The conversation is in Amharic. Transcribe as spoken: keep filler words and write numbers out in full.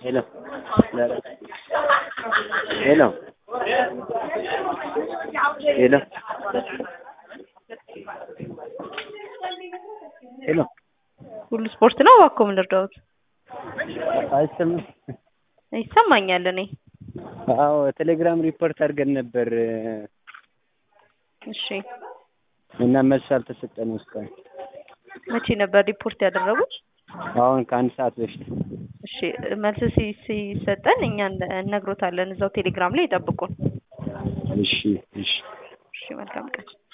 Hello. Hello. Hello. Hello. ሁሉ ስፖርት ነው እባክዎ ምን ልርዳዎት? አይሰማም? ይሰማኛል እኔ። አዎ ቴሌግራም ሪፖርት አድርገን ነበር እሺ እና መልስ አልተሰጠንም እስካሁን። መቼ ነበር ሪፖርት ያደረጉት? አሁን ከአንድ ሰዓት በፊት። እሺ መልስ ሲ- ሲሰጠን እኛ እነግሮታለን። እዛው ቴሌግራም ላይ ይጠብቁን። እሺ እሺ እሺ መልካም ቀን።